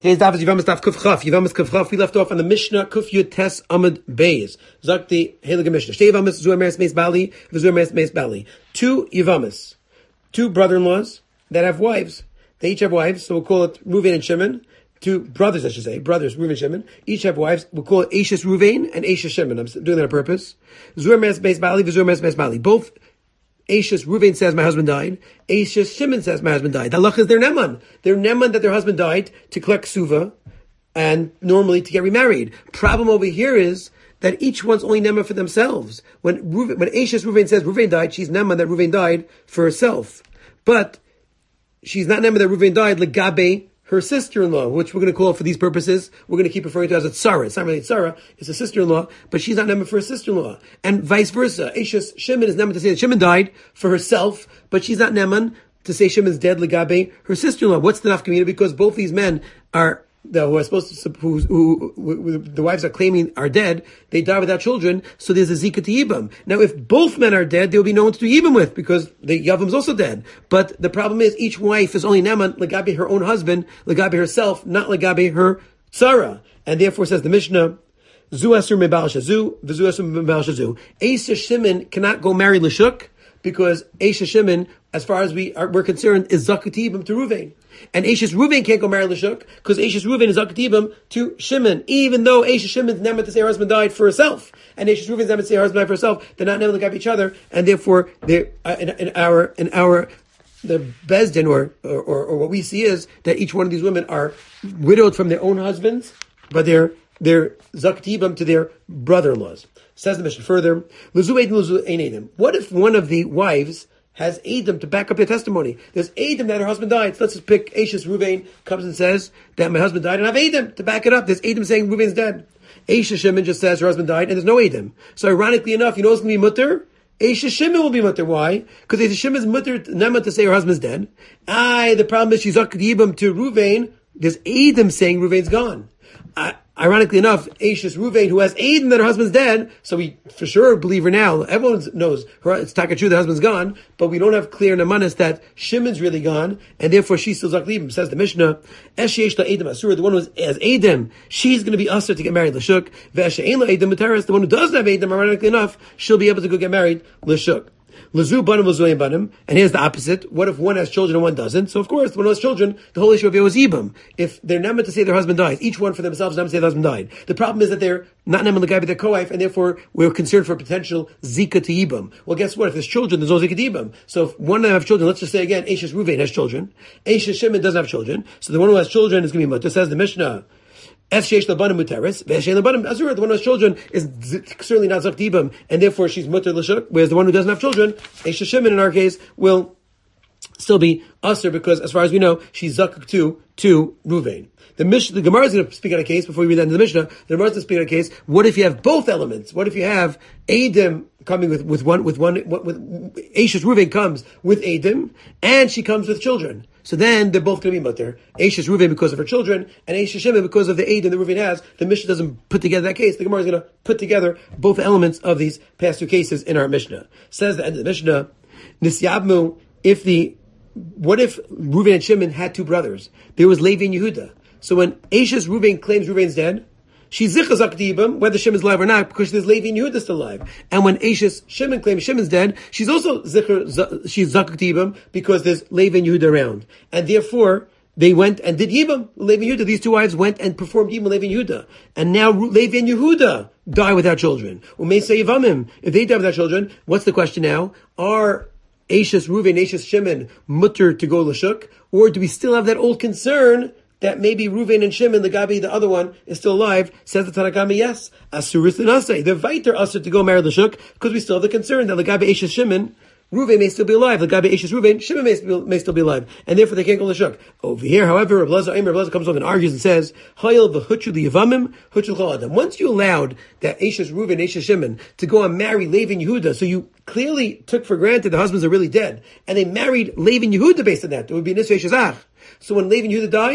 Here's Daf Yivamis Daf Kuf Chaf. Yivamis Kuf Chaf. We left off on the Mishnah Kuf Yud Tes Amud Beis. Zakti Heilige Mishnah. Shtei Yivamis Zu Emeres Meis Bali V'Zu Emeres Meis Bali. Two Yivamis, two brother-in-laws that have wives. They each have wives, so we'll call it Ruvain and Shimon. Two brothers, I should say, brothers, Ruvain and Shimon. Each have wives. We'll call it Eishes Ruvain and Eishes Shimon. I'm doing that on purpose. Zu Emeres Meis Bali V'Zu Emeres Meis Bali. Both Eishes Ruvain says my husband died. Eishes Shimon says my husband died. The halach is their neman. Their neman that their husband died to collect suva and normally to get remarried. Problem over here is that each one's only neman for themselves. When Eishes Ruvain says Ruvain died, she's neman that Ruvain died for herself. But she's not neman that Ruvain died legabe her sister-in-law, which we're going to call for these purposes, we're going to keep referring to as a tzara. It's not really a tzara, it's a sister-in-law, but she's not neman for her sister-in-law. And vice versa. Eishes Shimon is neman to say that Shimon died for herself, but she's not neman to say Shimon's dead legabe her sister-in-law. What's the nafka mina? Because both these men who are supposed to, who the wives are claiming are dead, they die without children, so there's a zika to yibam. Now, if both men are dead, there will be no one to do yibam with, because the yavam's also dead. But the problem is, each wife is only neman legabe her own husband, legabe herself, not legabe her tzara. And therefore, says the Mishnah, Zu asur mebal shazu, v'zu asur mebal shazu. Eishes Shimon cannot go marry Lashuk, because Eishes Shimon, as far as we're concerned, is zakatibim to Ruvain. And Eishes Ruvain can't go marry Lashuk, because Eishes Ruvain is zakatibim to Shimon, even though Eishes Shimon's never to say her husband died for herself, and Eishes Ruvain's never to say her husband died for herself. They're not never to look at each other, and therefore, the Bezdin, or what we see is that each one of these women are widowed from their own husbands, but they're zakatibim to their brother-in-laws. Says the Mishnah further, what if one of the wives has Edom to back up their testimony? There's Edom that her husband died. So let's just pick Eishes Ruvain comes and says that my husband died, and I have Edom to back it up. There's Edom saying Ruvain's dead. Eishes Shimon just says her husband died, and there's no Edom. So ironically enough, you know what's going to be mutter? Eishes Shimon will be mutter. Why? Because Eishes Shimon is mutter never to say her husband's dead. The problem is she's zakatibim to Ruvain. There's Edom saying Ruvain's gone. Ironically enough, Eishes Ruvain, who has Aiden that her husband's dead, so we for sure believe her now. Everyone knows it's takachu the husband's gone, but we don't have clear namanis that Shimon's really gone, and therefore she's still zaklibim. Says the Mishnah, Esheyesh la Edom asura, the one who has Edom, she's going to be usher to get married l'shuk. Ve'esheyein la Edom muteres, the one who doesn't have Edom, ironically enough, she'll be able to go get married l'shuk. Lazu banim lazu banim, and here's the opposite. What if one has children and one doesn't? So of course, the one who has children, the whole issue of it was ibam. If they're not meant to say their husband died, each one for themselves not meant to say their husband died. The problem is that they're not neman l'gabe their co-wife, and therefore we're concerned for potential zika to ibam. Well, guess what? If there's children, there's no zika to ibam. So if one of them have children, let's just say again, Eishes Ruvain has children, Eishes Shimon doesn't have children, so the one who has children is going to be mutter. Says the Mishnah, Esheyesh labanim muteres, ve'esheyein labanim asura. The one who has children is certainly not zaktibim, and therefore she's mutter l'shuk. Whereas the one who doesn't have children, Eishes Shimon in our case, will still be usher, because as far as we know, she's zakuk to Ruvain. The Gemara is going to speak on a case before we read that into the Mishnah. The Gemara is going to speak on a case. What if you have both elements? What if you have Edom coming with one Eishes Ruvain comes with Edom, and she comes with children? So then they're both going to be mutter. Eishes Ruvain because of her children, and Eishes Shimon because of the Edom that Ruvain has. The Mishnah doesn't put together that case. The Gemara is going to put together both elements of these past two cases in our Mishnah. Says the end of the Mishnah, Nisyabmu, what if Ruvain and Shimon had two brothers? There was Levi and Yehuda. So when Eishes Ruvain claims Ruvain's dead, she's zicha zakatibim, whether Shimon's alive or not, because there's Levi and Yehuda still alive. And when Eishes Shimon claims Shimon's dead, she's also she's zakatibim, because there's Levi and Yehuda around. And therefore, they went and did Yibam. Levi and Yehuda, these two wives went and performed Yibam, Levi and Yehuda. And now Levi and Yehuda die without children. If they die without children, what's the question now? Are Eishes Ruvain, Eishes Shimon mutter to go l'shuk? Or do we still have that old concern that maybe Ruvain and Shimon, the Gabi, the other one, is still alive? Says the Tanakama, yes. Asuris l'nasei. The Vaiter usher to go marry l'shuk, because we still have the concern that the Gabi Eishes Shimon, Ruvain may still be alive. The Gabi Eishes Ruvain, Shimon may still be alive. And therefore they can't go l'shuk. Over here, however, Rav Elazar comes over and argues and says, Hayil v'huchu liyavamim, huchu l'adam. Once you allowed that Eishes Ruvain, Eishes Shimon to go and marry Levi and Yehuda, so you clearly took for granted the husbands are really dead, and they married Levi and Yehuda based on that. It would be Nisvei Shazach. So when Levi and Yehuda die,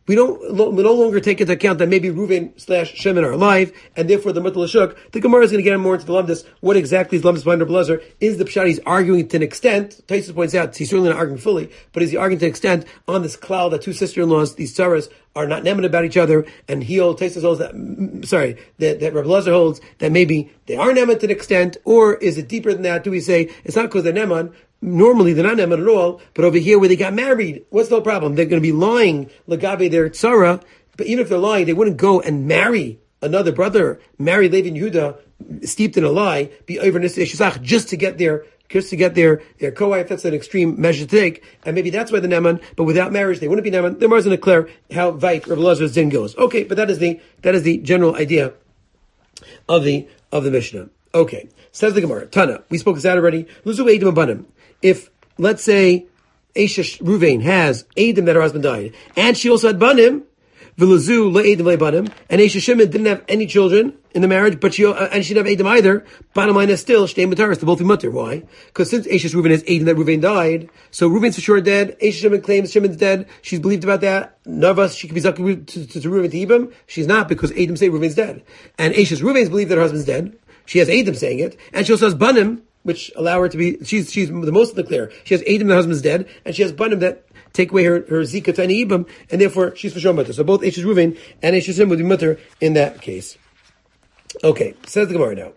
we no longer take into account that maybe Reuven/Shimon are alive, and therefore the Mutal Ashuk. The Gemara is going to get more into the Lumdus. What exactly is Lumdus behind Reb Elazar? Is the Pshat he's arguing to an extent? Taisus points out he's certainly not arguing fully, but is he arguing to an extent on this cloud that two sister-in-laws, these tsaras, are not neman about each other, and Taisus holds that Reb Elazar holds that maybe they are neman to an extent, or is it deeper than that? Do we say it's not because they're neman? Normally they're not neman at all, but over here where they got married, what's the problem? They're going to be lying lagabe their tzara, but even if they're lying, they wouldn't go and marry another brother, marry Levi and Yehuda, steeped in a lie, be over Nisei just to get their co-wife. That's an extreme measure to take, and maybe that's why the neman. But without marriage, they wouldn't be neman. The Gemara is going to declare how vayt Reb Elazar's din goes. Okay, but that is the general idea of the Mishnah. Okay, says the Gemara. Tana, we spoke this out already. Luzu eidim abanim. If, let's say, Esha Ruvain has Eidim that her husband died, and she also had Banim, V'luzu le'edim le'banim, and Esha Shimon didn't have any children in the marriage, but she didn't have Eidim either. Bottom line is still, Shtei Mutaris, to both be mutter. Why? Because since Esha Ruvain has Eidim that Ruvain died, so Ruvain's for sure dead, Esha Shimon claims Shimon's dead, she's believed about that, none of us, she could be Zaki to Ruvain to Ibam, she's not, because Eidim say Ruvain's dead. And Esha's Ruvain's believed that her husband's dead, she has Eidim saying it, and she also has Banim, which allow her to be, she's the most of the clear. She has Eidim, the husband's dead, and she has Banim that take away her Zika to any Ibam, and therefore she's for sure mutter. So both Eshes Ruvain and Eshes Shimon would be mutter in that case. Okay, says the Gemara now.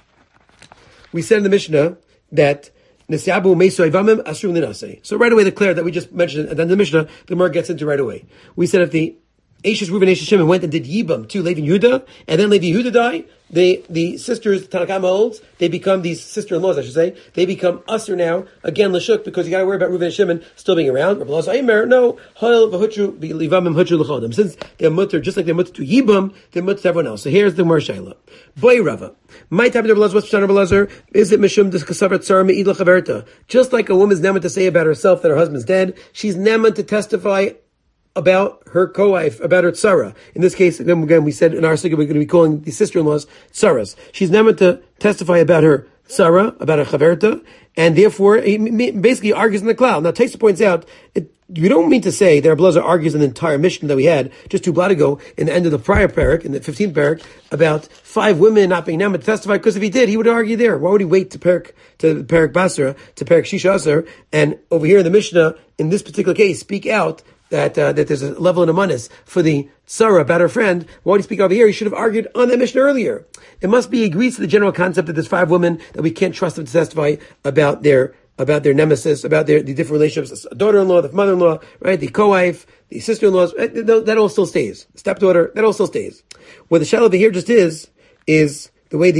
We said in the Mishnah that Nesyabu Meso Ivamim Asrum Linase. So right away the clear that we just mentioned, and then the Mishnah, the Gemara gets into right away. We said if the Eshes Ruvain and Eshes Shimon went and did Yibam to Levi and Yehuda, and then Levi and Yehuda die, the sisters, Tanakama holds, they become these sister-in-laws, I should say, they become usher now, again, Lashuk, because you gotta worry about Reuven and Shimon still being around. Rabbi Elazar Aimer, no, Ha'il v'hutru v'livamim hutru l'chodem. Since they're mutter, just like they're mutter to Yibam, they're mutter to everyone else. So here's the Gemara Shaila. Boy Rava. My type of Rabbi Elazar, what's Rabbi Elazar? Is it Mishum d'kasavat tzara me'id l'chaverta? Just like a woman's neman to say about herself that her husband's dead, she's neman to testify about her co-wife, about her tzara. In this case, again, we said in our sugya we're going to be calling the sister-in-laws tzaras. She's never to testify about her tzara, about her chaverta, and therefore he basically argues in the cloud. Now, Taisa points out, we don't mean to say that Rabbi Elazar argues in the entire Mishnah that we had just 2 blot ago in the end of the prior parak, in the 15th parak, about 5 women not being neman to testify, because if he did, he would argue there. Why would he wait to parak Basra, to parak Shisha Asar, and over here in the Mishnah, in this particular case, speak out that there's a level in Amanis for the tzara about her friend. Why would he speak over here? He should have argued on that Mishnah earlier. It must be agreed to the general concept that there's 5 women that we can't trust them to testify about their nemesis, about the different relationships, the daughter-in-law, the mother-in-law, right, the co-wife, the sister-in-laws. That all still stays. Stepdaughter, that all still stays. What the shell over here just is the way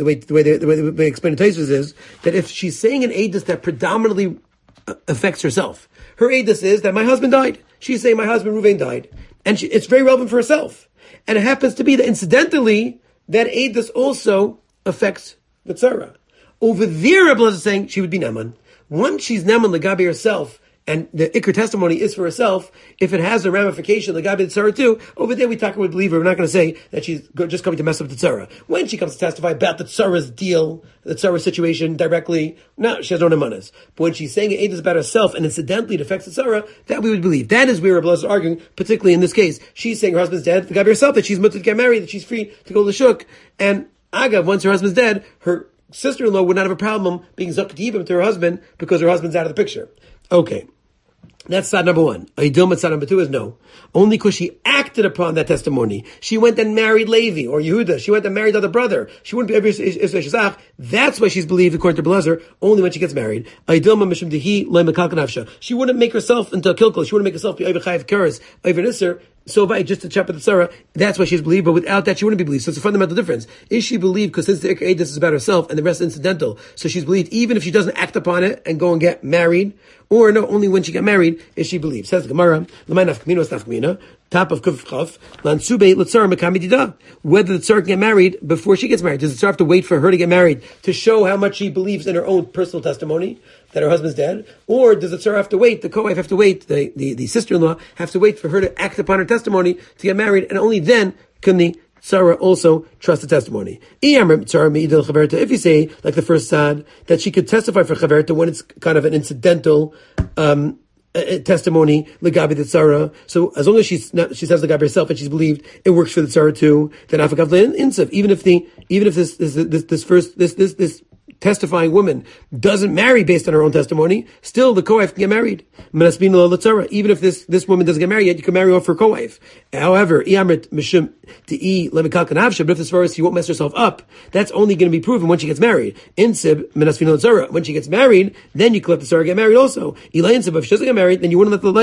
they explain the Tosfos is that if she's saying an edus that predominantly affects herself, her edus is that my husband died. She's saying my husband Reuven died. And it's very relevant for herself. And it happens to be that incidentally, that edus also affects the tzara. Over there, Rabbi Elazar is saying she would be neman. Once she's neman legabe herself, and the ikr testimony is for herself, if it has a ramification legabe the tzara too, over there we would believe her. We're not going to say that she's just coming to mess up the tzara. When she comes to testify about the tzara's deal, the tzara situation directly, no, she has no nemanas. But when she's saying it is about herself and incidentally it affects the tzara, that we would believe. That is where Rabbi Elazar is arguing, particularly in this case. She's saying her husband's dead, legabe herself, that she's mutter to get married, that she's free to go to shuk, and agav, once her husband's dead, her sister-in-law would not have a problem being zakatibim to her husband because her husband's out of the picture. Okay. That's side number 1. Aydilmat side number 2 is no. Only because she acted upon that testimony. She went and married Levi or Yehuda. She went and married the other brother. She wouldn't be every Shazach. That's why she's believed, according to Blazer, only when she gets married. Aydilma mishum dehi loy mekal kanavsha. She wouldn't make herself into a kilkel. She wouldn't make herself be over chayiv keres, over nisser. So just to chop at the tzara, that's why she's believed, but without that she wouldn't be believed. So it's a fundamental difference. Is she believed because since the Ikr Eidus is about herself and the rest is incidental, so she's believed even if she doesn't act upon it and go and get married, or no, only when she got married is she believed. Says the Gemara, L'may nafkamina was nafkamina, top of Kuf Chaf, Lansube l'tzara mekami dida. Whether the tzara can get married before she gets married. Does the tzara have to wait for her to get married to show how much she believes in her own personal testimony that her husband's dead? Or does the tzara have to wait, the co-wife have to wait, the sister-in-law have to wait for her to act upon her testimony to get married, and only then can the tzara also trust the testimony. If you say, like the first sad, that she could testify for chaverta when it's kind of an incidental testimony legabi the tzara. So as long as she says legabi herself and she's believed, it works for the tzara too. Then afagav insav. Even if this testifying woman doesn't marry based on her own testimony, still the co-wife can get married. Even if this woman doesn't get married yet, you can marry off her co-wife. However, but if as far as she won't mess herself up, that's only going to be proven when she gets married. When she gets married, then you can let the tzara get married also. If she doesn't get married, then you wouldn't let the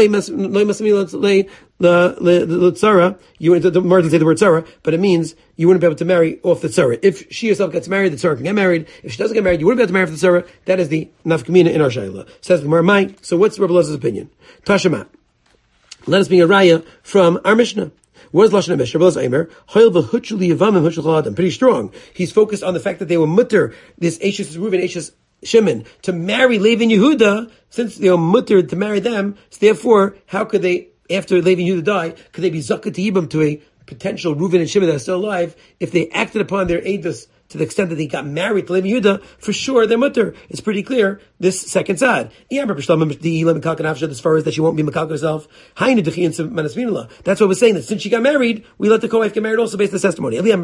tzara, you wouldn't, the Martin say the word tzara, but it means you wouldn't be able to marry off the tzara. If she herself gets married, the tzara can get married. If she doesn't get married, you wouldn't be able to marry off the tzara. That is the nafkamina in our shayla. Says the Gemara. So what's Rabbi Elazar's opinion? Tashema. Let us bring a raya from our Mishnah. What is Lashon HaMishnah? Rabbi Elazar Eimer, pretty strong. He's focused on the fact that they were mutter, this Eishes Reuven, Eishes Shimon, to marry Levi and Yehuda, since they were mutter to marry them, so therefore, how could they, after Levi and Yehuda die, could they be zakat yibam to a potential Reuven and Shimon that are still alive, if they acted upon their edus to the extent that they got married to Levi and Yehuda, for sure they're mutter. It's pretty clear, this second side. As far as that she won't be makal herself, that's what we're saying, that since she got married, we let the co-wife get married also based on the testimony. If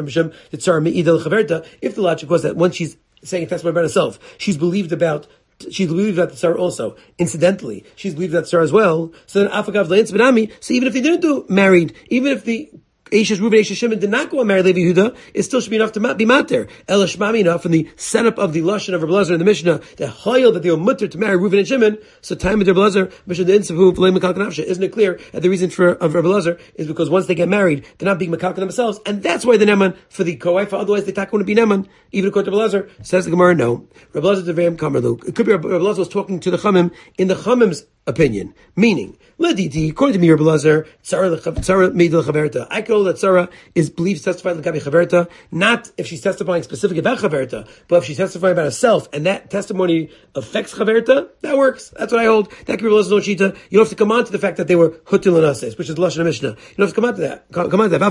the logic was that once she's saying a testimony about herself, she's believed about the tzara also. Incidentally, she's believed that tzara as well. So then, so even if they didn't do married, even if the Eishes Reuven, Eishes Shimon did not go and marry Levi Yehuda, it still should be enough to be mater. Ela Shmamina, from the setup of the Lashon of Rabbi Elazar in the Mishnah, the Hayil that they were mutter to marry Reuven and Shimon, so time of Rabbi Elazar, Mishnah the Insavu, V'lei Mekal Kanafsha. Isn't it clear that the reason of Rabbi Elazar is because once they get married, they're not being Mekal themselves, and that's why the Neman for the co-wife, otherwise they wouldn't be Neman, even according to Rabbi Elazar. Says the Gemara, no. Rabbi Elazar Devayim Kamerlu. It could be Rabbi Elazar was talking to the Chamim in the Chamim's opinion, meaning, according to me, Rabbi Elazar, Tzara Meidel Chaverta. I call that Tzara is believed testified l'gabi Chaverta, not if she's testifying specific about Chaverta, but if she's testifying about herself, and that testimony affects Chaverta, that works. That's what I hold. That could be Rabbi Elazar's Shita. You don't have to come on to the fact that they were Hutil and Ases, which is the Lashon Mishnah. You don't have to come on to that. Come on to that.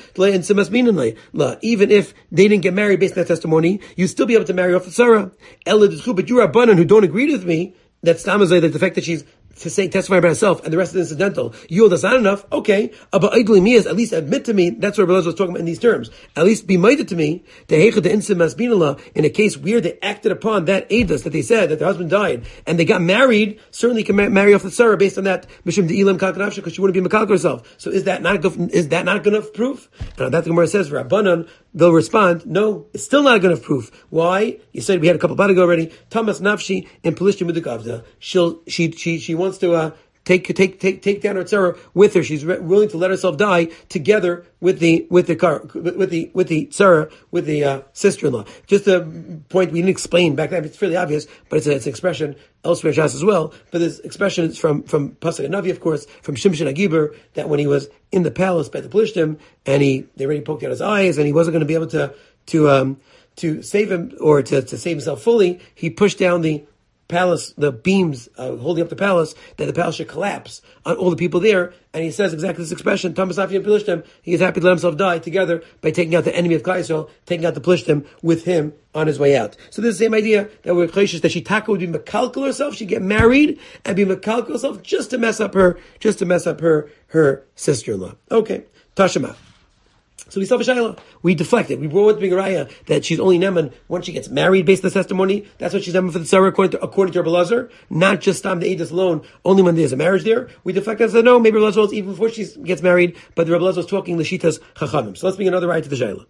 Even if they didn't get married based on that testimony, you still be able to marry off the Tzara. But you Rabbanan who don't agree with me, that's that the fact that she's testify about herself and the rest is incidental. That's not enough. Okay. But at least admit to me, that's what Rabbi Elazar was talking about in these terms. At least be minded to me, in a case where they acted upon that edus that they said that their husband died and they got married, certainly can marry off the tzara based on that mishum de'ilam kalkanafsha, because she wouldn't be makal herself. So is that not good enough proof? And that the Gemara says, Rabbanan, they'll respond, no, it's still not a good enough proof. Why? You said we had a couple of ago already. Tamas nafshi in Pelishtim Mudukavda. She wants to take down her tzara with her. She's willing to let herself die together with the tzara, with the sister-in-law. Just a point we didn't explain back then. It's fairly obvious, but it's an expression elsewhere in Shas as well. But this expression is from Pasuk Navi, of course, from Shimshon Agiber, that when he was in the palace by the Pelishtim, and they already poked out his eyes, and he wasn't going to be able to save him or to save himself fully, he pushed down the palace, the beams holding up the palace, that the palace should collapse on all the people there. And he says exactly this expression, Tamas Afi and Pelishtim, he is happy to let himself die together by taking out the enemy of Klal Yisrael, taking out the Pelishtim with him on his way out. So this is the same idea that we're chayshish, that Shitaka would be mekalkel herself, she'd get married and be mekalkel herself just to mess up her sister-in-law. Okay, Tashema. So we saw V'shayla. We deflected. We brought to Raya that she's only Neman once she gets married based on the testimony. That's what she's Neman for the Tzara according to Rabbi Elazar. Not just Tam the Eidos alone, only when there's a marriage there. We deflected and said, no, maybe Rabbi Elazar was even before she gets married, but the Rabbi Elazar was talking L'Shita's Chachamim. So let's bring another Raya to the Shayla.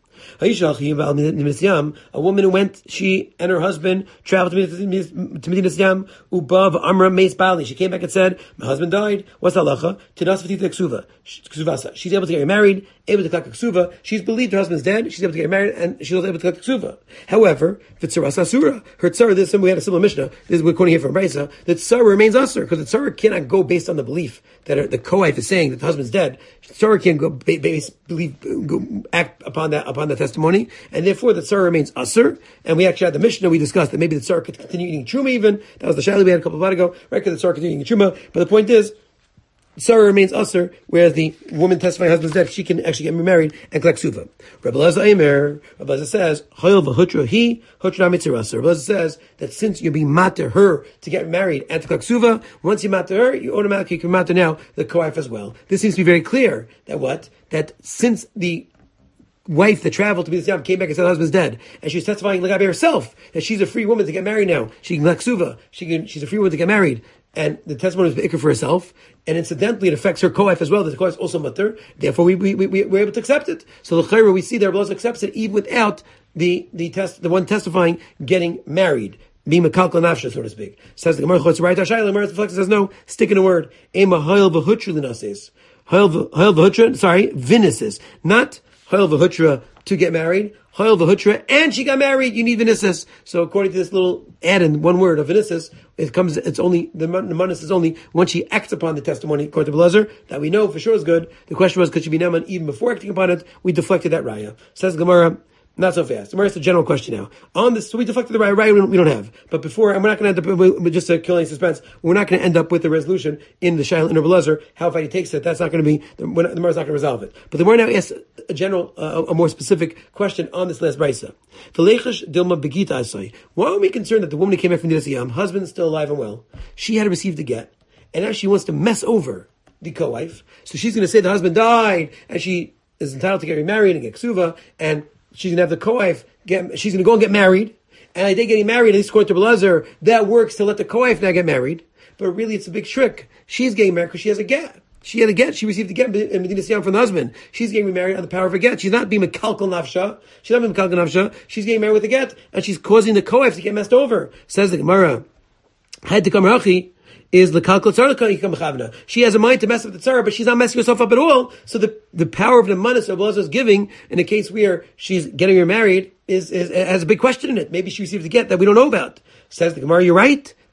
A woman who went, she and her husband traveled to Medinas Yam, Ubav Amra Meis Bali. She came back and said, my husband died. What's halacha? Tinas v'tita ksuvasa. She's able to get married, able to collect ksuva. She's believed her husband's dead. She's able to get married, and she's also able to collect ksuva. However, v'tzaras asura. Her tzara, we had a similar Mishnah. This is we're quoting here from Brisa. The tzara remains asur, because the tzara cannot go based on the belief that the co-wife is saying that the husband's dead. The tzara can't go act upon that testimony, and therefore the tzara remains asur. And we actually had the Mishnah, we discussed that maybe the tzara could continue eating truma even. That was the shayla we had a couple of months ago, right? Because the tzara continuing eating truma. But the point is, Sarah remains usher, whereas the woman testifying husband's dead, she can actually get remarried and collect suva. Rabbi Elazar says, Hayil v'hutra he, hutra mitzirasa. Rabbi Elazar says that since you're being mater her to get married and to collect suva, once you mater her, you automatically can mater now the co-wife as well. This seems to be very clear that that since the wife that traveled to be the Yam came back and said the husband's dead, and she's testifying Lagabe herself that she's a free woman to get married now. She can collect suva. She's a free woman to get married. And the testimony is be'ikr for herself, and incidentally it affects her co-wife as well. The co-wife is also mutter. Therefore, we're able to accept it. So the chayra we see there, Rabbi accepts it even without the one testifying getting married, being mekalkal nafsha, so to speak. Says the Gemara Chutz right Hashayla. The Gemara says no. Stick in a word. Ema hayil v'hutra l'nases. Hayil v'hutra. Sorry, v'nises, not hayil v'hutra to get married. Hayil v'hutra, and she got married, you need v'nisis. So according to this little add-in, one word of v'nisis, it's only, the manis is only when she acts upon the testimony, according to Blazer, that we know for sure is good. The question was, could she be neman even before acting upon it? We deflected that raya. Says Gemara, not so fast. Gemara, it's a general question now. On this, so we deflected the raya we don't have. But before, and we're not going to end up with just to kill any suspense, we're not going to end up with the resolution in the Shaila in Blazer, how far he takes it. That's not going to be, the Gemara is not going to resolve it. But the Gemara now asks a general, a more specific question on this last brisa. Why are we concerned that the woman who came back from the Yam, husband's still alive and well, she had received the get, and now she wants to mess over the co-wife, so she's going to say the husband died, and she is entitled to get remarried and get ksuva, and she's going to have the co-wife she's going to go and get married, and they getting married, at least according to Blazer, that works to let the co-wife now get married, but really it's a big trick. She's getting married because she has a get. She had a get. She received a get in Medina Siyam from the husband. She's getting remarried on the power of a get. She's not being mekalkal nafsha. She's not being mekalkal nafsha. She's getting married with a get, and she's causing the co-wife to get messed over. Says the Gemara, had to come rachi is lekalkal tzara. She has a mind to mess up the tzara, but she's not messing herself up at all. So the power of the manas Rabbi Elazar is giving in a case where she's getting remarried is has a big question in it. Maybe she received a get that we don't know about. Says the Gemara, you're right. The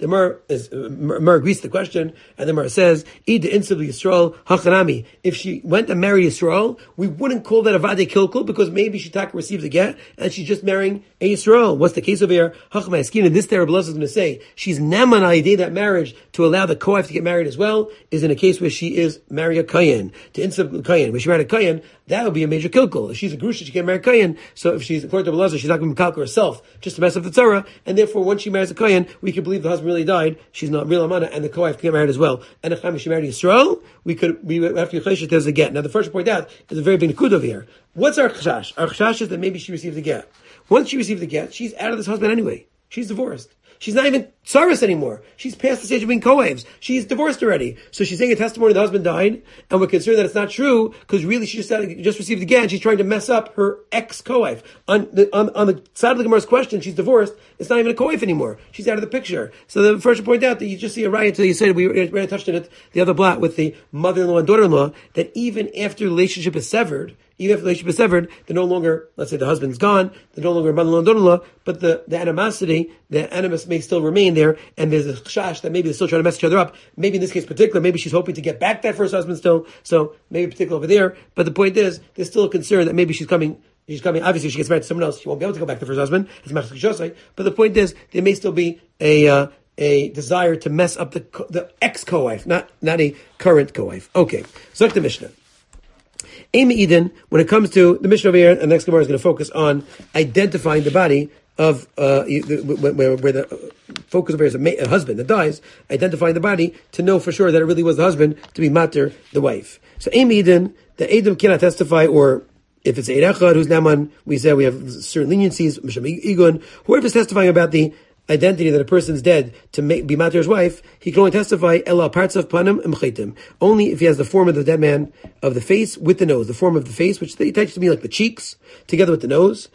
Gemara agrees to the question, and the Gemara says, Yisrael hachanami. If she went and married Yisrael, we wouldn't call that a vade kilkul, because maybe she received a get, and she's just marrying a Yisrael. What's the case over here? In this there, Rabbi Elazar is going to say, she's naman al that marriage to allow the co-wife to get married as well, is in a case where she is marrying a kayan. To insub kayan, where she married a kayan, that would be a major kilkul. If she's a grusha, she can't marry a kayan. So if she's, according to Rabbi Elazar, she's not going to kalkul herself, just to mess up the tzara, and therefore, once she marries a kayan, we can believe the husband really died, she's not real amana, and the co-wife can get married as well. And if she married Yisrael, we have to be there's a get. Now the first point out is a very big nakud over here. What's our chashash? Our chashash is that maybe she received the get. Once she received the get, she's out of this husband anyway. She's divorced. She's not even tsaris anymore. She's past the stage of being co-wives. She's divorced already. So she's saying a testimony the husband died, and we're concerned that it's not true, because really she just received the get, and she's trying to mess up her ex-co-wife. On the side of the Gemara's question, she's divorced. It's not even a co-wife anymore. She's out of the picture. So the first point out that you just see a riot until you said, we already touched on it the other blot with the mother-in-law and daughter-in-law, that even after the relationship is severed, they're no longer, let's say the husband's gone, they're no longer mother-in-law and daughter-in-law, but the animosity, the animus may still remain there, and there's a chash that maybe they're still trying to mess each other up. Maybe in this case particular, maybe she's hoping to get back that first husband still, so maybe particular over there, but the point is, there's still a concern that maybe she's coming, obviously if she gets married to someone else, she won't be able to go back to the first husband, but the point is, there may still be a desire to mess up the ex-co-wife, not a current co-wife. Okay, so the Mishnah. Amy Eden, when it comes to the Mishnah over here, and the next Gemara is going to focus on identifying the body of where the focus over here is a husband that dies, identifying the body to know for sure that it really was the husband to be mater the wife. So Amy Eden, the Edom cannot testify, or if it's Eid Echad who's Naman, we say we have certain leniencies. Whoever's testifying about the identity that a person's dead to be mater's wife, he can only testify ela parts of panim and mchetim. Only if he has the form of the dead man of the face with the nose, the form of the face, which they tend to be like the cheeks, together with the nose.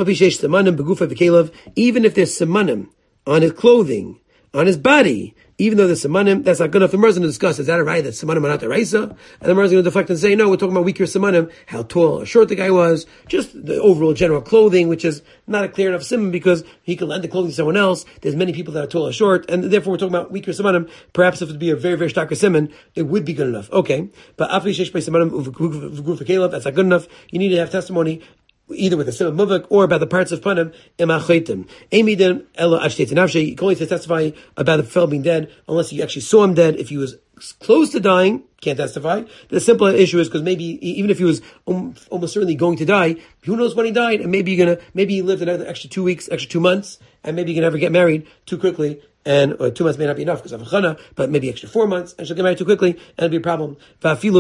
Even if there's semanim on his clothing, on his body, even though there's semanim, that's not good enough. The Gemara is going to discuss, is that a right that semanim are not the raisa? And the Gemara is going to deflect and say, no, we're talking about weaker semanim, how tall or short the guy was, just the overall general clothing, which is not a clear enough simon because he can lend the clothing to someone else. There's many people that are tall or short, and therefore we're talking about weaker semanim. Perhaps if it would be a very, very starker simon, it would be good enough. Okay. But after semanim, that's not good enough. You need to have testimony either with a simon muvak or about the parts of panim imachaitim. Amidin ella ashteit nafshe. You can only testify about the fellow being dead unless you actually saw him dead. If he was close to dying, can't testify. The simple issue is because maybe even if he was almost certainly going to die, who knows when he died, and maybe he lived another extra 2 weeks, extra 2 months, and maybe you can never get married too quickly. Or 2 months may not be enough because of Chana, but maybe extra 4 months, and she'll get married too quickly, and it'll be a problem. He says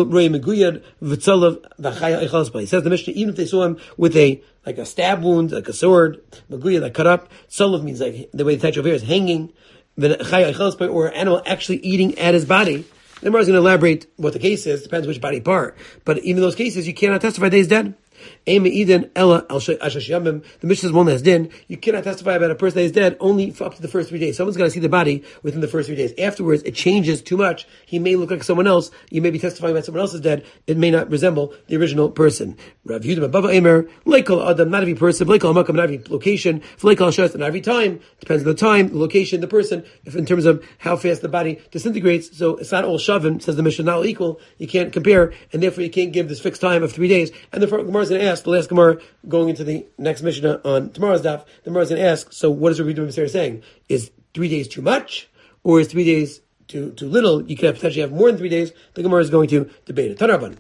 the Mishnah, even if they saw him with a stab wound, like a sword, meguyad, like cut up, tzalav means like the way the touch over here is hanging, or an animal actually eating at his body. The Gemara is going to elaborate what the case is, depends which body part. But even in those cases, you cannot testify that he's dead. The Mishnah says one that's din. You cannot testify about a person that is dead only for up to the first 3 days. Someone's got to see the body within the first 3 days. Afterwards, it changes too much. He may look like someone else. You may be testifying about someone else is dead. It may not resemble the original person. Rav Yehuda Bava Eimer, Leikol Adam, not every person, Leikol Makam, not every location, Leikol Shas, not every time. Depends on the time, the location, the person, if in terms of how fast the body disintegrates. So it's not all shavin, says the Mishnah, not all equal. You can't compare, and therefore you can't give this fixed time of 3 days. And the Gemara is going to ask, the last Gemara going into the next Mishnah on tomorrow's daf, the Gemara is going to ask, so what is Rabbi Yehuda saying? Is 3 days too much, or is 3 days too little? You could potentially have more than 3 days. The Gemara is going to debate it. Tanarban.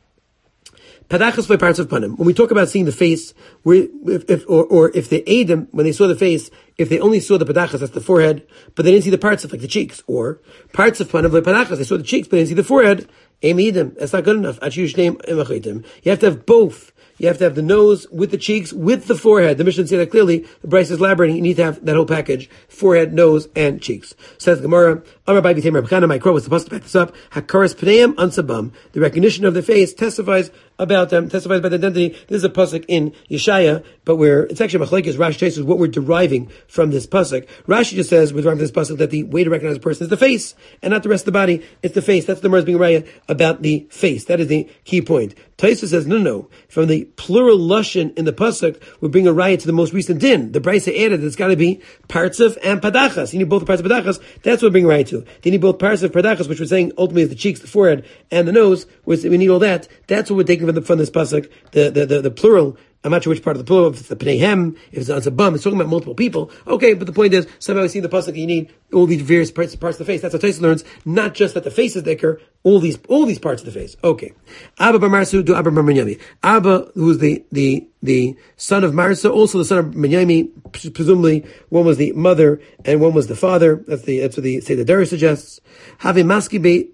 Padachas by parts of panim. When we talk about seeing the face, if the Adam, when they saw the face, if they only saw the padachas, that's the forehead, but they didn't see the parts of like the cheeks, or parts of panim by padachas, they saw the cheeks, but they didn't see the forehead. That's not good enough. You have to have both. You have to have the nose with the cheeks, with the forehead. The Mishnah didn't say that clearly. The Bryce is elaborating. You need to have that whole package: forehead, nose, and cheeks. Says the Gemara, Amar Bai B'Tei Rabchana, my crow was supposed to back this up. Hakaras Pneim Ansabam. The recognition of the face testifies about them, testifies about the identity. This is a pasuk in Yeshaya, but it's actually Machlekes Rashi is what we're deriving from this pasuk. Rashi just says we're deriving from this pasuk that the way to recognize a person is the face, and not the rest of the body. It's the face. That's the Gemara's being raya about the face. That is the key point. Taisa says no. From the plural lashon in the pasuk, we bring a raya to the most recent din. The Brisa added that it's got to be parts of and padachas. You need both the parts of padachas. That's what we bring a raya to. They need both parts of padachas, which we're saying ultimately is the cheeks, the forehead, and the nose. We need all that. That's what we're taking from this pasuk. The plural. I'm not sure which part of the plural, if it's the Pneihem, if it's a bum, it's talking about multiple people. Okay, but the point is, somehow we see in the pasuk you need all these various parts of the face. That's how Taisa learns, not just that the face is thicker, all these parts of the face. Okay. Abba bar Marsu to Abba bar Minyami. Abba, who was the son of Marsa, also the son of Minyami, presumably one was the mother and one was the father. That's what the Dara suggests. Have a maski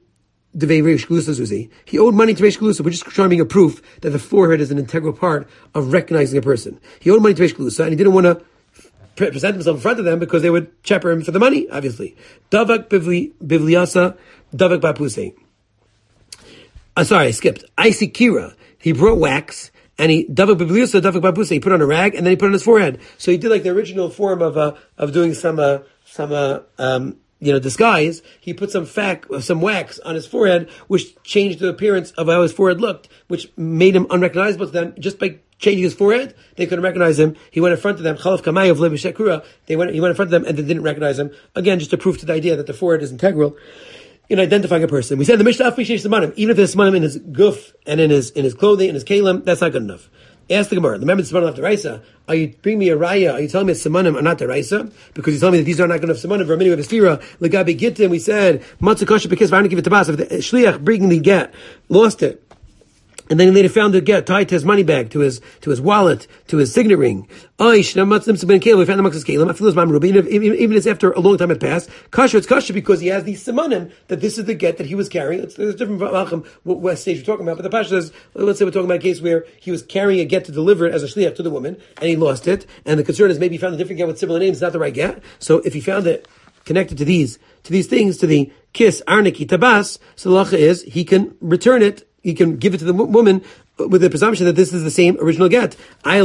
he owed money to Reish Galusa. We're just trying to make a proof that the forehead is an integral part of recognizing a person. He owed money to Reish Galusa, and he didn't want to present himself in front of them because they would chapper him for the money, obviously. Davak bivliasa, davak bapuse. Sorry, I skipped. Icy Kira. He brought wax, and he davak bivliasa, davak bapuse. He put on a rag, and then he put it on his forehead. So he did like the original form of doing some disguise. He put some wax on his forehead, which changed the appearance of how his forehead looked, which made him unrecognizable to them. Just by changing his forehead, they couldn't recognize him. He went in front of them. Chalaf Kamayev Lev Shekura. He went in front of them and they didn't recognize him. Again, just a proof to the idea that the forehead is integral in identifying a person. We said the Mishnah Afishesh Samanim, even if there's Samanim in his guf and in his clothing, in his kalim, that's not good enough. Ask the Gemara, remember the Samanim of the Raisa, are you bringing me a Raya, are you telling me it's Samanim or not the Raisa? Because you tell me that these are not good enough Samanim. For a minute, we have a Sfira, Legabi Gittim, we said, Matzah Kasha Pekis, if I don't give it to Bas, if the Shliach bringing the get, lost it, and then he later found the get tied to his money bag, to his wallet, to his signet ring. We found the amongst his kalim. Even if it's after a long time had passed, kasha, it's kasha because he has these simanim that this is the get that he was carrying. There's different malachim what stage we're talking about, but the pasha says, let's say we're talking about a case where he was carrying a get to deliver it as a shliach to the woman, and he lost it, and the concern is maybe he found a different get with similar names, not the right get. So if he found it connected to these things, to the kiss, arniki, tabas, so the halacha is he can return it. He can give it to the woman with the presumption that this is the same original get. It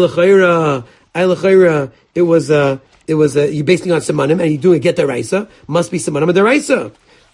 was you basing on simanim and you doing a get deraisa, must be simanim deraisa.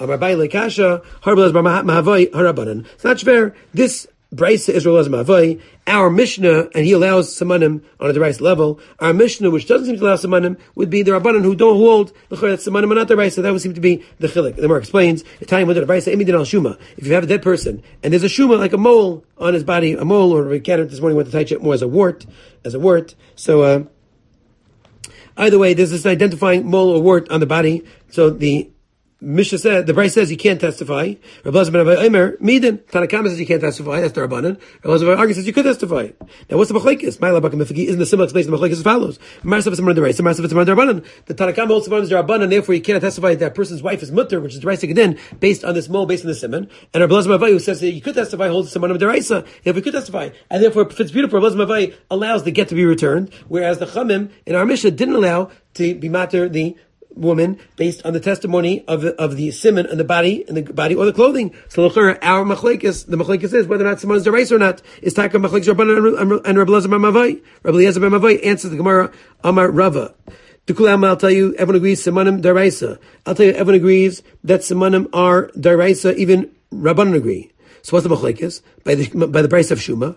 It's not fair. This Brisa Israel as Mavai, our Mishnah, and he allows Samanim on a Deraisa level. Our Mishnah, which doesn't seem to allow Samanim, would be the Rabbanan who don't hold the Samanim and not the Deraisa. That would seem to be the Chilik. The Gemara explains, Italian with the Deraisa, Emidin al Shuma. If you have a dead person, and there's a Shuma, like a mole on his body, a mole, or we can't this morning went to Taichit more as a wart. So, either way, there's this identifying mole or wart on the body. So the Mishnah said, the Bryce says you can't testify. Rabbi Elazar ben Avai Omer, Midin. Tanakama says you can't testify. That's the Rabbanan. Rabbi Elazar argues says you could testify. Now what's the Machlekes? My Labaka Mifagi isn't the similar explanation of the Machlekes as follows. Marsav is the Bryce, Marsav is the Rabbanan. The Tanakama holds the Rabbanan, therefore you cannot testify that that person's wife is mutter, which is the Bryce again, based on this mole, based on the simon. And Rabbi Elazar ben Avai, who says that you could testify, holds the Simon of Deraisa. If we could testify. And therefore, if it's beautiful, Rabbi Elazar ben Avai allows the get to be returned, whereas the Chamim in our Mishnah didn't allow to be matter the woman based on the testimony of the simon and the body or the clothing. So our machlekes, the machlekes is whether or not someone is derais or not. Is taka machlekes Rabbanan and Rabbi Elazar ben Avai. Rabbi Eliezer ben Avai answers the Gemara Amar Rava. I'll tell you, everyone agrees simanim daraisa. I'll tell you, everyone agrees that simanim are daraisa. Even Rabbanan agree. So what's the machlekes? By the price of Shuma.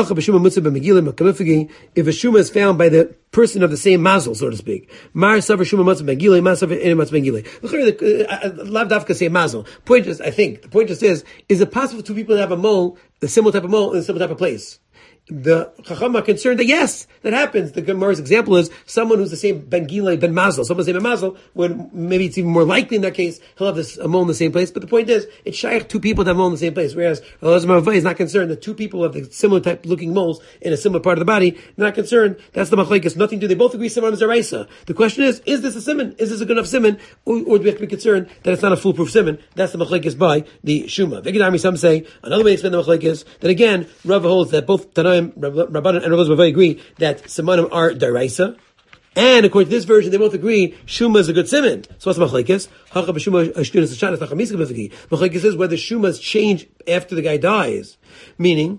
If a Shuma is found by the person of the same mazel, so to speak. Mar savar Shuma matzah ben gilei, mar savar ene matzah ben gilei. Lav dafka say mazel. Point just, I think, the point just is it possible for two people to have a mole, the similar type of mole in a similar type of place? The Chacham are concerned that yes, that happens. The Gemara's example is someone who's the same Ben Gilei, Ben Mazel. Someone's the same Ben Mazel, when maybe it's even more likely in that case, he'll have a mole in the same place. But the point is, it's shaykh two people to have a mole in the same place. Whereas Elazar ben Avai is not concerned that two people have the similar type looking moles in a similar part of the body. They're not concerned. That's the machlekes. Nothing to do. They both agree simon is a raisa. The question is this a simon? Is this a good enough simon? Or do we have to be concerned that it's not a foolproof simon? That's the machlekes by the Shuma. Vigidami, some say, another way to explain the machlekes, that again, Rava holds that both Tanaim, Rabbanan and Rabbi Elazar agree that simanim are daraisa, and according to this version, they both agree Shuma is a good simon. So what's the machlekes? Machlekes is whether Shumas change after the guy dies. Meaning,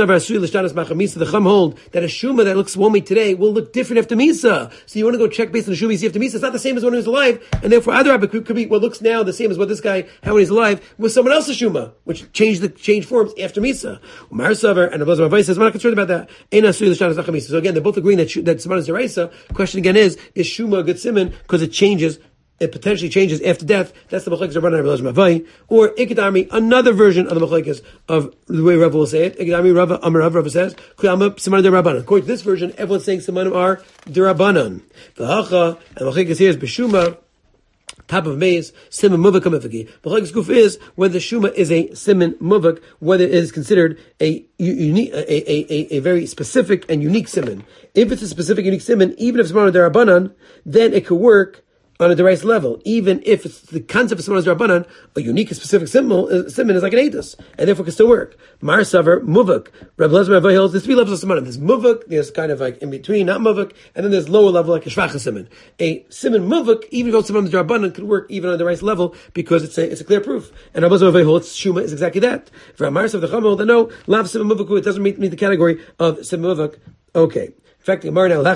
the Chum hold that a Shuma that looks womy today will look different after Misa. So you want to go check based on the Shuma you see after Misa. It's not the same as when he was alive, and therefore Adrab could be what looks now the same as what this guy had when he's alive with someone else's Shuma, which changed forms after Misa. Umar Savar and Rabbi Elazar says, we're not concerned about that. So again, they're both agreeing that Simon is Deraisa. Question again is Shuma a good Simon because it potentially changes after death? That's the machlekes Rabbanan and Rabbi Elazar ben Avai. Or Ikadami, another version of the machlekes of the way Rava will say it. Ikadami Rava Amar Rava says, Kuyama Simanim Derabanan. According to this version, everyone's saying Simanim are Derabanan. The Hacha and the machlekes here is Beshuma, top of maize, Siman Muvak Kamifaki. Machlekes Guf is whether the Shuma is a Siman Muvak, whether it is considered a unique, a very specific and unique Siman. If it's a specific unique Siman, even if it's Simanim Derabanan, then it could work on a derais level, even if it's the concept of Siman Rabbanan, a unique and specific simon is like an edus, and therefore can still work. Mar Savar, Muvak. Rabbi Elazar ben Avai holds there's three levels of Simanim. There's Muvak, there's kind of like in between, not Muvak, and then there's lower level like a Shvacha Siman. A Siman Muvak, even if it's Siman Rabbanan, could work even on the derais level because it's a clear proof. And Rabbi Elazar ben Avai holds Shuma is exactly that. For Mar Savar the Chum hold that no, Lav Siman Muvak, it doesn't meet the category of Siman Muvak. Okay. In fact, the Gemara now,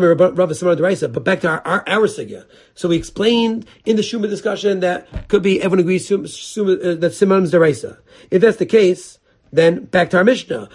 but back to our sugya. So we explained in the Shuma discussion that could be everyone agrees that Siman is deraisa. If that's the case, then back to our Mishnah.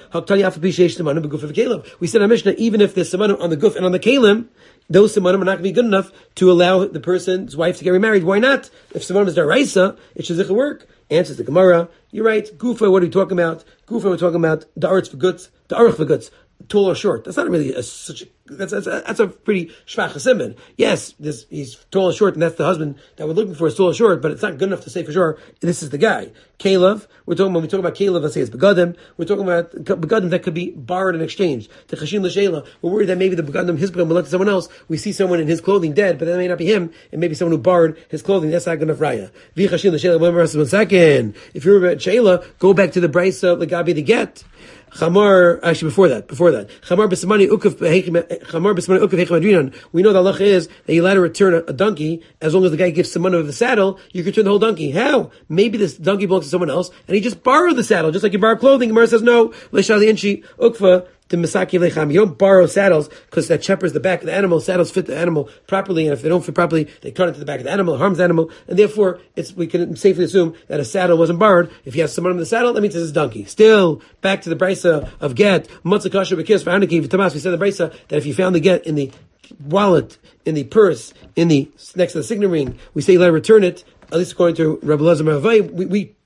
We said in our Mishnah, even if there's Simanim on the Guf and on the Kalim, those Simanim are not going to be good enough to allow the person's wife to get remarried. Why not? If Simanim is deraisa, it should work. Answers the Gemara. You're right. Gufa, what are we talking about? Gufa, we're talking about the Arch for goods, the Aruch for goods. Tall or short. That's not really that's a pretty shvach simon. Yes, he's tall or short, and that's the husband that we're looking for is tall or short, but it's not good enough to say for sure this is the guy. Caleb, when we talk about Caleb, let's say it's begadim. We're talking about begadim that could be borrowed in exchange. The chashin l'sheila. We're worried that maybe the begadim, his begadim, belongs to someone else. We see someone in his clothing dead, but that may not be him, and maybe someone who borrowed his clothing. That's not good enough raya. V'chashin l'sheila. One second. If you're about sheila, go back to the brisa legabi the get. Chamar, actually before that. Chamar b'simani ukav hechimadrinan. We know the halacha is that you're allowed to return a donkey as long as the guy gives some money of the saddle. You can return the whole donkey. How? Maybe this donkey belongs to someone else, and he just borrowed the saddle, just like you borrow clothing. Gemara says no. Leishali inchi ukva. To misaki lecham. You don't borrow saddles because that cheppers the back of the animal. Saddles fit the animal properly, and if they don't fit properly, they cut into the back of the animal, harms the animal, and therefore we can safely assume that a saddle wasn't borrowed. If you have someone on the saddle, that means it's a donkey. Still, back to the brisa of get. Matzah kasher b'kis for Hanaki v'tamas. We said in the brisa that if you found the get in the wallet, in the purse, next to the signet ring, we say you let return it. At least according to Rabbi Elazar ben Avai, we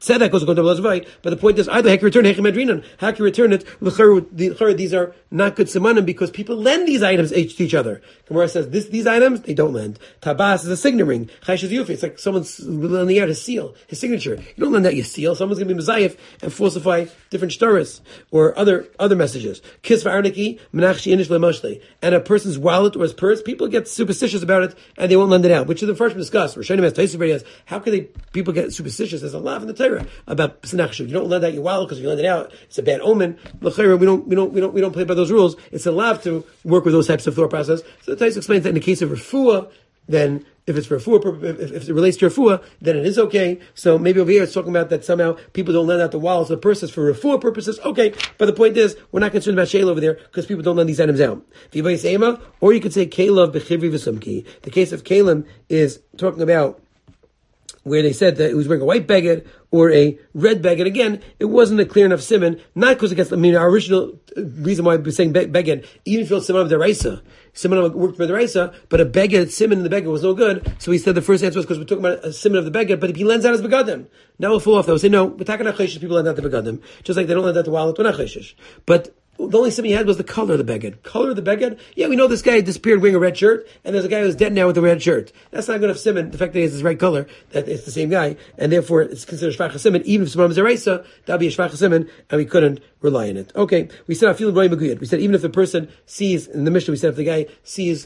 tzedek goes according to Rabbi. But the point is, either how can you return it, hechemedrinan, how can you return it? These are not good simanim because people lend these items to each other. Gemara says these items they don't lend. Tabas is a signet ring. Chaysh is yufi. It's like someone's lending out his seal, his signature. You don't lend out your seal. Someone's going to be mezayif and falsify different shtaris or other messages. Kiss v'arniki menachshi inish le'mashli. And a person's wallet or his purse, people get superstitious about it and they won't lend it out, which is the first discussed. Rishonim has Taisuveri. How can people get superstitious? There's a lot in the Torah about p'snachshu. You don't lend out your wallet because if you lend it out, it's a bad omen. L'chayra, we don't play by those rules. It's allowed to work with those types of thought process. So the Taisuveri explains that in the case of refuah, then if it's for refuah, if it relates to refuah, then it is okay. So maybe over here it's talking about that somehow people don't lend out the wallets of the purses for refuah purposes. Okay, but the point is we're not concerned about shayla over there because people don't lend these items out. Or you could say kelav b'chivri v'sumki. The case of kalim is talking about where they said that it was wearing a white beged or a red beged. Again, it wasn't a clear enough siman, not because it gets, our original reason why we're saying beged, even if it's siman of the raisa, siman worked for the raisa, but a beged, siman in the beged was no good. So he said the first answer was because we're talking about a siman of the beged, but if he lends out his begadim, now we'll fall off that. We'll say, no, but people lend out the begadim, just like they don't lend out the wallet, we're not cheshish. But the only thing he had was the color of the beged. Color of the beged? Yeah, we know this guy disappeared wearing a red shirt, and there's a guy who's dead now with a red shirt. That's not good enough simon. The fact that he has this red color, that it's the same guy, and therefore it's considered shvach simon. Even if someone was a reisa, that'd be a shvach simon, and we couldn't rely on it. Okay, we said I feel roy maguyad. We said even if the person sees in the Mishnah, we said if the guy sees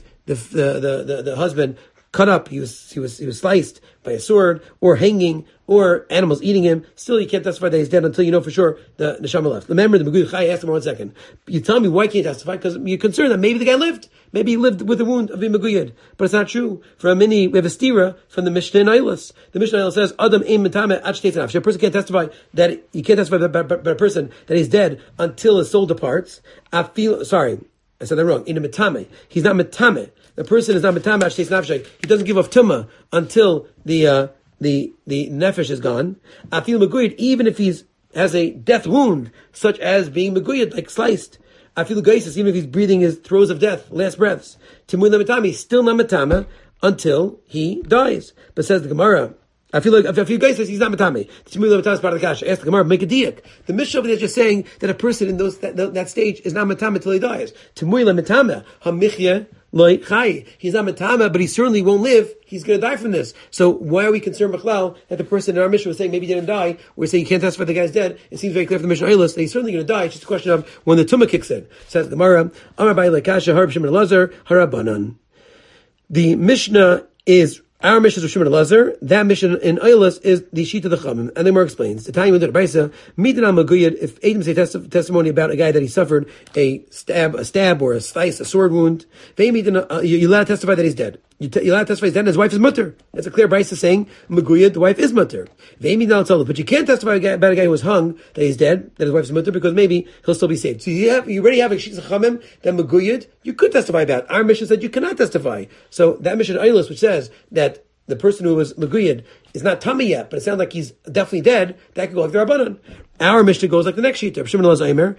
the husband cut up, he was sliced by a sword, or hanging, or animals eating him, still you can't testify that he's dead until you know for sure the neshama left. Remember, the Meguyed Chai asked him 1 second. You tell me why can't you testify? Because you're concerned that maybe the guy lived. Maybe he lived with the wound of the Meguyed. But it's not true. For a mini, we have a stira from the Mishnah in Eilis. The Mishnah in Eilis says, Adam ein metame ach teitz. A person can't testify that, you can't testify about a person that he's dead until his soul departs. I said that wrong. In a metame. He's not metame. The person is not metame ach teitz nafshay. He doesn't give off tumah until the nefesh is gone. I feel meguyed, even if has a death wound, such as being meguyed, like sliced. I feel geisis, even if he's breathing his throes of death, last breaths. Timun lametame, he's still not metame until he dies. But says the Gemara, I feel geisis, he's not metame. Timun lametame is part of the kasha. Ask the Gemara, make a diak. The Mishnah over there is just saying that a person in that stage is not metame until he dies. Timun lametame, hamichye. He's not metama, but he certainly won't live. He's going to die from this. So why are we concerned, Bechlal, that the person in our Mishnah was saying maybe he didn't die? We're saying you can't testify the guy's dead. It seems very clear from the Mishnah Eilis that he's certainly going to die. It's just a question of when the tumah kicks in. Says the Gemara, Amar Bai Lekasha Harb Shimon Elazar Harabanan. The Mishnah is. Our mission is Shimon Elazar. That mission in Eilis is the sheet of the Chamim. And the Gemara explains. The time you went to the Brisa, Midan Maguyad, if Adam say testimony about a guy that he suffered a stab or a slice, a sword wound, you're allowed to testify that he's dead. You're allowed to testify he's dead and his wife is mutter. That's a clear Brisa saying, Maguyad, the wife is mutter. But you can't testify about a guy who was hung, that he's dead, that his wife is mutter, because maybe he'll still be saved. So you already have a sheet of Chamim, that Maguyad, you could testify about. Our mission said you cannot testify. So that mission Eilis, which says that the person who was Meguyed is not tummy yet, but it sounds like he's definitely dead, that could go like the Rabbanan. Our Mishnah goes like the next sheet. You can't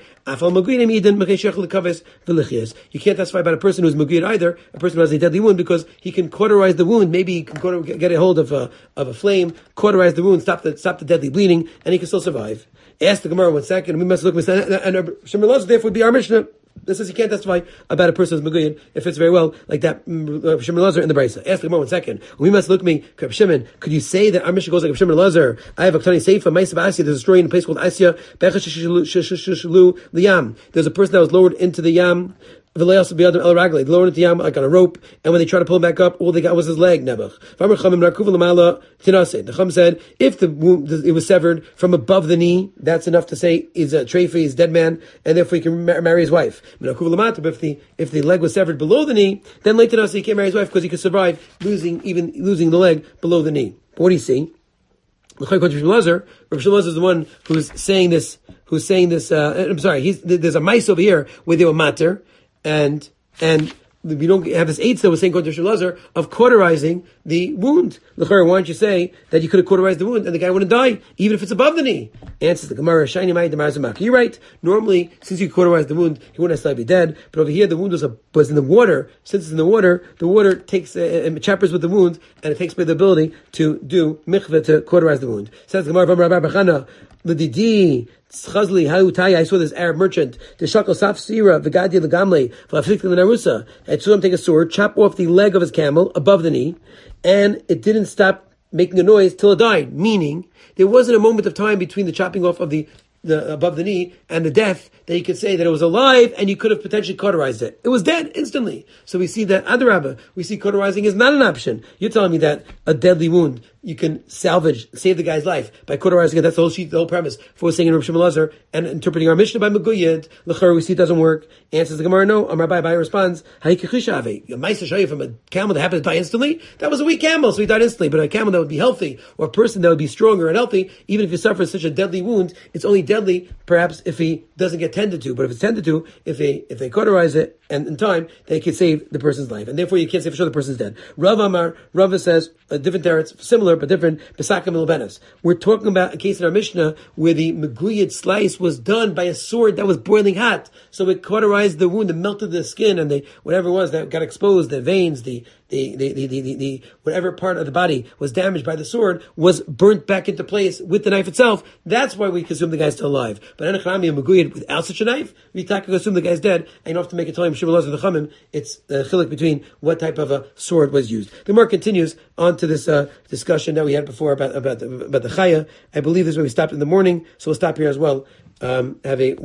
testify about a person who's Meguyed either, a person who has a deadly wound, because he can cauterize the wound. Maybe he can get a hold of a flame, cauterize the wound, stop the deadly bleeding, and he can still survive. Ask the Gemara 1 second, and we must look, and Shimon Elazar therefore would be our Mishnah. This says you can't testify about a person who's Meguyed. It fits very well, like that Shimon Elazar in the Brisa. Ask the Gemara 1 second. We must look me, Shimon. Could you say that our mission goes like Shimon Elazar? I have a Ktani Seifa, Ma'asav Asya. There's a story in a place called Asya. There's a person that was lowered into the Yam. They lowered into the Yam like on a rope, and when they tried to pull him back up, all they got was his leg. The Chum said, if it was severed from above the knee, that's enough to say he's a treifa, he's a dead man, and therefore he can marry his wife. But if the leg was severed below the knee, then later he can't marry his wife because he could survive losing the leg below the knee. But what do you see? Rav Shimon Elazar is the one who's saying this. I'm sorry. There's a mice over here where they were matter, and we don't have this eitzah that was saying going to Shalazar of cauterizing the wound. L'chara, why don't you say that you could have cauterized the wound and the guy wouldn't die, even if it's above the knee? Answers the Gemara, Shiny Mai Demarzamach. You're right. Normally, since you cauterized the wound, he wouldn't necessarily be dead. But over here, the wound was in the water. Since it's in the water takes chappers with the wound, and it takes away the ability to do mikveh to cauterize the wound. Says the Gemara, Rabbi Bachana, L'didi Chazli Hautai. I saw this Arab merchant. The Shakal Saf Sira V'Gadi L'Gamle V'Aflikta L'Narusa. I saw him take a sword, chop off the leg of his camel above the knee, and it didn't stop making a noise till it died. Meaning, there wasn't a moment of time between the chopping off of the above the knee and the death that you could say that it was alive and you could have potentially cauterized it. It was dead instantly. So we see that Adarabba, we see cauterizing is not an option. You're telling me that a deadly wound you can save the guy's life by cauterizing it. That's the whole sheet, the whole premise for saying in Rav Shimon Lazar and interpreting our Mishnah by Meguyed. L'chor, we see it doesn't work. Answers the Gemara, no. Rabbi Abai responds, a Maisa Shayah from a camel that happened to die instantly, that was a weak camel, so he died instantly. But a camel that would be healthy, or a person that would be stronger and healthy, even if you suffer such a deadly wound, it's only deadly perhaps if he doesn't get tended to. But if it's tended to, if they cauterize it and in time, they can save the person's life. And therefore you can't say for sure the person's dead. Rava says a different teretz, similar but different, Besakim Ilbenis. We're talking about a case in our Mishnah where the Meguyed slice was done by a sword that was boiling hot. So it cauterized the wound and melted the skin and whatever it was that got exposed, the veins, the whatever part of the body was damaged by the sword was burnt back into place with the knife itself. That's why we assume the guy's still alive. But Enochrami and Meguyed without such a knife, we assume the guy's dead, and you don't have to make a time Shimon Lazar the Chamim. It's a chilik between what type of a sword was used. The Gemara continues on to this discussion that we had before about the Chaya. I believe this is where we stopped in the morning, so we'll stop here as well. Have a